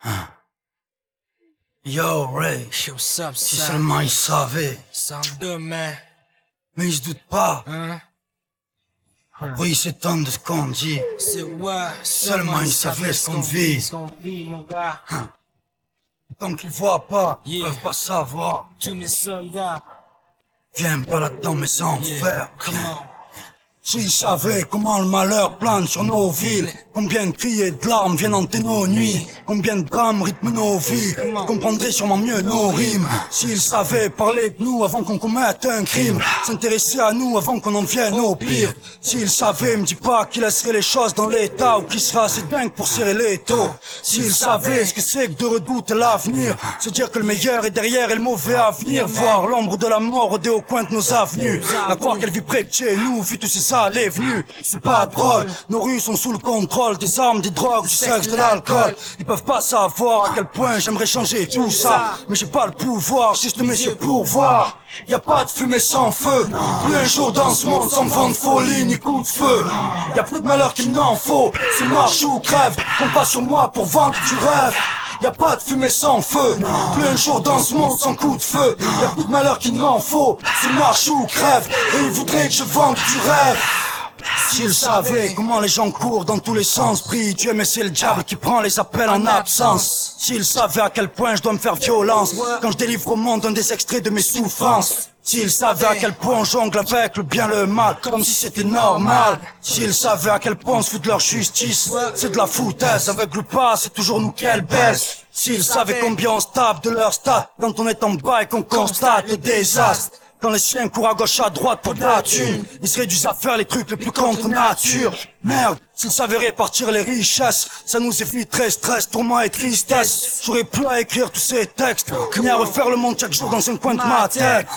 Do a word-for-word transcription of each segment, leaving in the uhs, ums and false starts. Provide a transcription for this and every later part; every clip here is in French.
Yo, Ray, Yo, what's up, si son? seulement ils savaient, cent deux, man. mais ils se doutent pas. Hein? Oui, ils s'étonnent de ce qu'on dit. C'est ouais. Seulement ils savaient ce qu'on vit. Ce qu'on vit, mon gars. Tant qu'ils voient pas, ils Yeah. peuvent pas savoir. Tous mes soldats. Viens pas là-dedans, mais sans Yeah. faire. Come on. S'ils savaient comment le malheur plane sur nos villes, combien de cris et de larmes viennent hanter nos nuits, combien de drames rythment nos vies, ils comprendraient sûrement mieux nos rimes. S'ils savaient parler de nous avant qu'on commette un crime, s'intéresser à nous avant qu'on en vienne au pire. S'ils savaient, me dis pas qu'ils laisseraient les choses dans l'état ou qu'ils seraient assez dingues pour serrer les taux. S'ils savaient ce que c'est que de redouter l'avenir, se dire que le meilleur est derrière et le mauvais à venir, voir l'ombre de la mort rôder au coin de nos avenues, à croire qu'elle vit près de chez nous, vu tous ces allées venues. C'est pas drôle, nos rues sont sous le contrôle des armes, des drogues, du sexe, de l'alcool. Ils peuvent pas savoir à quel point j'aimerais changer tout ça, mais j'ai pas le pouvoir, juste mes yeux pour voir. Y a pas de fumée sans feu, plus un jour dans ce monde sans vent de folie ni coup de feu. Y a plus de malheur qu'il n'en faut, c'est marche ou crève, compte pas sur moi pour vendre du rêve. Y'a pas de fumée sans feu, plus un jour dans ce monde sans coup de feu. Y'a plus de malheur qu'il n'en faut, c'est marche ou crève, et ils voudraient que je vende du rêve. S'ils savaient comment les gens courent dans tous les sens, prient Dieu mais c'est le diable qui prend les appels en absence. S'ils savaient à quel point je dois me faire violence quand je délivre au monde un des extraits de mes souffrances. S'ils savaient à quel point on jongle avec le bien le mal comme si c'était normal. S'ils savaient à quel point on se fout de leur justice, c'est de la foutaise, avec le pas c'est toujours nous qu'elle baisse. S'ils savaient combien on se tape de leur stats quand on est en bas et qu'on constate le désastre. Quand les chiens courent à gauche à droite pour de la thune, ils se réduisent à faire les trucs les plus contre nature. Merde, s'ils savaient répartir les richesses, ça nous éviterait stress, tourment et tristesse. J'aurais plus à écrire tous ces textes, ni à refaire le monde chaque jour dans un coin de ma tête.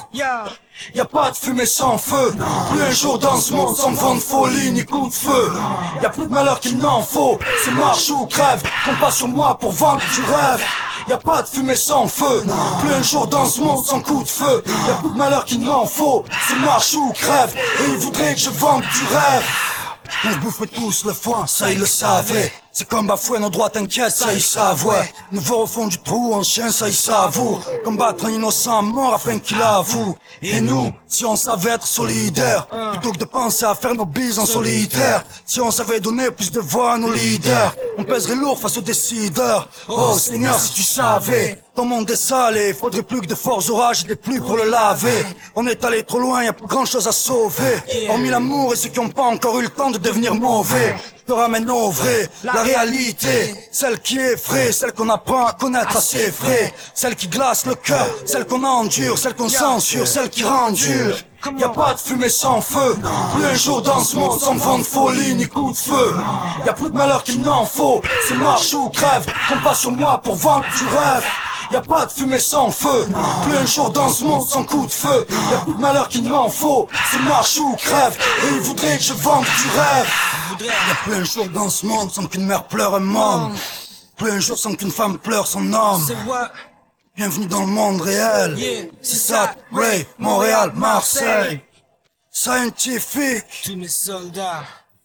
Y'a pas de fumée sans feu, plus un jour dans ce monde sans vent de folie ni coup de feu. Y'a plus de malheur qu'il n'en faut, c'est marche ou crève, compte pas sur moi pour vendre du rêve. Y'a pas de fumée sans feu, plus un jour dans ce monde sans coup de feu. Y'a plus de malheur qu'il n'en faut, c'est marche ou crève, et ils voudraient que je vende du rêve. On se bouffait tous le foin, ça ils le savaient. C'est comme bafouer nos droits, t'inquiète, ça ils savent, ouais. Nous voir au fond du trou, en chien, ça ils savourent. Combattre un innocent mort afin qu'il avoue. Et nous, si on savait être solidaires, plutôt que de penser à faire nos bises en solitaire. Si on savait donner plus de voix à nos leaders, on pèserait lourd face aux décideurs. Oh Seigneur, si tu savais, ton monde est salé, faudrait plus que de forts orages et des pluies pour le laver. On est allé trop loin, y a plus grand chose à sauver. Hormis l'amour et ceux qui ont pas encore eu le temps de devenir mauvais. Je te ramène au vrai, la réalité, celle qui est vraie, celle qu'on apprend à connaître assez vrai, celle qui glace le cœur, celle qu'on endure, celle qu'on censure, celle qui rend dur. Y'a pas de fumée sans feu, plus un jour dans ce monde sans vent de folie ni coup de feu. Y'a plus de malheur qu'il n'en faut, c'est marche ou crève, compte pas sur moi pour vendre du rêve. Y'a pas de fumée sans feu, plus un jour dans ce monde sans coup de feu. Y'a plus de malheur qu'il n'en faut, c'est marche ou crève, et ils voudraient que je vende du rêve. Y'a plus un jour dans ce monde sans qu'une mère pleure un môme, plus un jour sans qu'une femme pleure son homme. Bienvenue dans le monde réel, c'est ça, Ray, Montréal, Marseille. Scientifique. Tous mes soldats.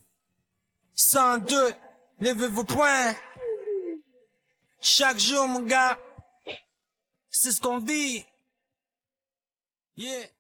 cent deux, levez vos poings. Chaque jour, mon gars. C'est ce qu'on vit. Yeah.